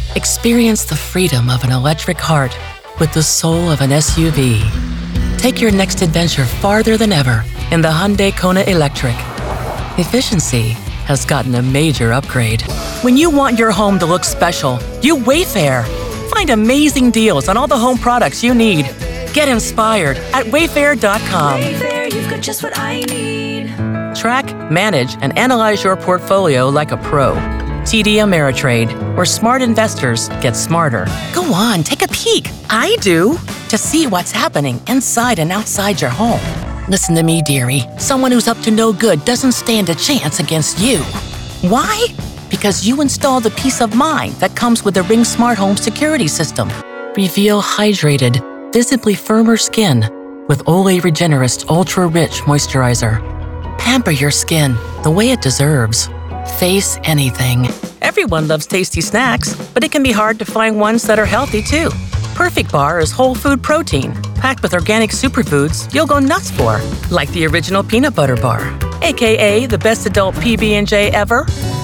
Experience the freedom of an electric heart with the soul of an SUV. Take your next adventure farther than ever in the Hyundai Kona Electric. Efficiency has gotten a major upgrade. When you want your home to look special, you Wayfair. Find amazing deals on all the home products you need. Get inspired at Wayfair.com. Wayfair, you've got just what I need. Track, manage, and analyze your portfolio like a pro. TD Ameritrade, where smart investors get smarter. Go on, take a peek. I do. To see what's happening inside and outside your home. Listen to me, dearie. Someone who's up to no good doesn't stand a chance against you. Why? Because you installed the peace of mind that comes with the Ring Smart Home security system. Reveal hydrated, visibly firmer skin with Olay Regenerist Ultra Rich Moisturizer. Pamper your skin the way it deserves. Face anything. Everyone loves tasty snacks, but it can be hard to find ones that are healthy too. Perfect Bar is whole food protein, packed with organic superfoods you'll go nuts for, like the original peanut butter bar, aka the best adult PB&J ever.